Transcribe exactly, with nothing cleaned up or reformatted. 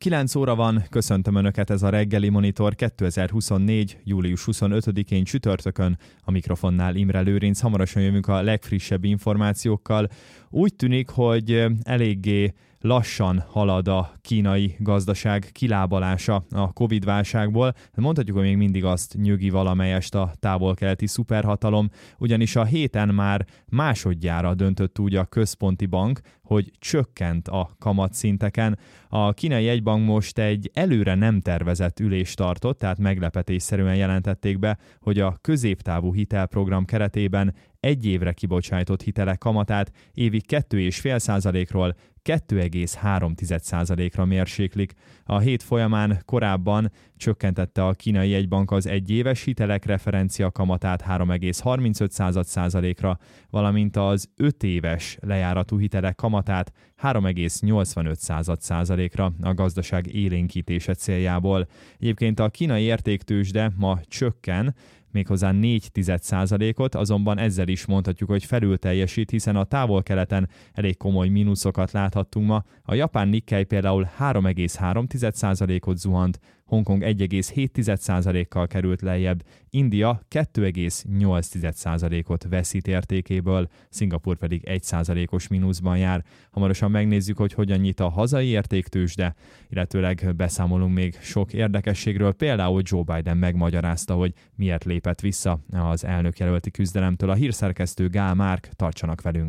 kilenc óra van, köszöntöm Önöket, ez a reggeli monitor kétezer-huszonnégy. július huszonötödikén csütörtökön, a mikrofonnál Imre Lőrinc. Hamarosan jövünk a legfrissebb információkkal. Úgy tűnik, hogy eléggé lassan halad a kínai gazdaság kilábalása a Covid-válságból. Mondhatjuk, hogy még mindig azt nyögi valamelyest a távol-keleti szuperhatalom, ugyanis a héten már másodjára döntött úgy a központi bank, hogy csökkent a kamatszinteken. A kínai jegybank most egy előre nem tervezett ülést tartott, tehát meglepetésszerűen jelentették be, hogy a középtávú hitelprogram keretében egy évre kibocsájtott hitelek kamatát évi két egész öt százalékról két egész három százalékra mérséklik. A hét folyamán korábban csökkentette a kínai jegybank az egyéves hitelek referencia kamatát három egész harmincöt százalékra, valamint az öt éves lejáratú hitelek kamatát három egész nyolcvanöt százalékra a gazdaság élénkítése céljából. Egyébként a kínai értéktőzsde ma csökken, méghozzá négy tized százalékot, azonban ezzel is mondhatjuk, hogy felül teljesít, hiszen a távol-keleten elég komoly mínuszokat láthattunk ma. A japán Nikkei például három egész három százalékot zuhant, Hongkong egy egész hét százalékkal került lejjebb, India két egész nyolc százalékot veszít értékéből, Szingapúr pedig egy százalékos mínuszban jár. Hamarosan megnézzük, hogy hogyan nyit a hazai értéktőzsde, illetőleg beszámolunk még sok érdekességről. Például Joe Biden megmagyarázta, hogy miért lépett vissza az elnökjelölti küzdelemtől. A hírszerkesztő Gál Márk, tartsanak velünk!